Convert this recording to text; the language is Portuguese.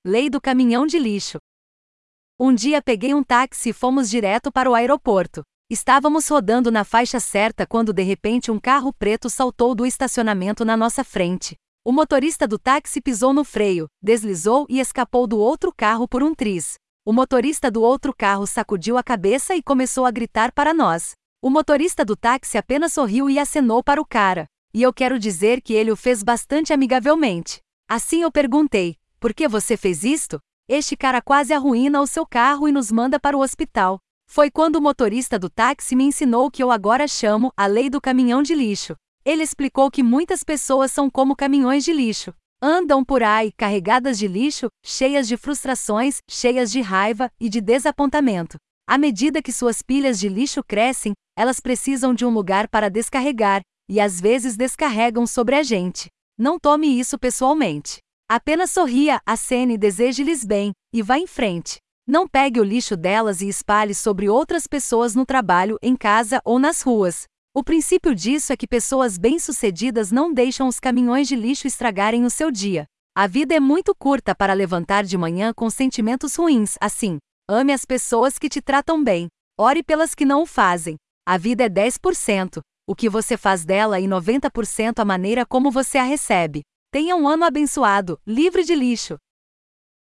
Lei do caminhão de lixo. Um dia peguei um táxi e fomos direto para o aeroporto. Estávamos rodando na faixa certa quando de repente um carro preto saltou do estacionamento na nossa frente. O motorista do táxi pisou no freio, deslizou e escapou do outro carro por um triz. O motorista do outro carro sacudiu a cabeça e começou a gritar para nós. O motorista do táxi apenas sorriu e acenou para o cara. E eu quero dizer que ele o fez bastante amigavelmente. Assim eu perguntei: por que você fez isto? Este cara quase arruína o seu carro e nos manda para o hospital. Foi quando o motorista do táxi me ensinou o que eu agora chamo a lei do caminhão de lixo. Ele explicou que muitas pessoas são como caminhões de lixo. Andam por aí, carregadas de lixo, cheias de frustrações, cheias de raiva e de desapontamento. À medida que suas pilhas de lixo crescem, elas precisam de um lugar para descarregar, e às vezes descarregam sobre a gente. Não tome isso pessoalmente. Apenas sorria, acene e deseje-lhes bem, e vá em frente. Não pegue o lixo delas e espalhe sobre outras pessoas no trabalho, em casa ou nas ruas. O princípio disso é que pessoas bem-sucedidas não deixam os caminhões de lixo estragarem o seu dia. A vida é muito curta para levantar de manhã com sentimentos ruins, assim. Ame as pessoas que te tratam bem. Ore pelas que não o fazem. A vida é 10%, o que você faz dela, e 90% a maneira como você a recebe. Tenha um ano abençoado, livre de lixo.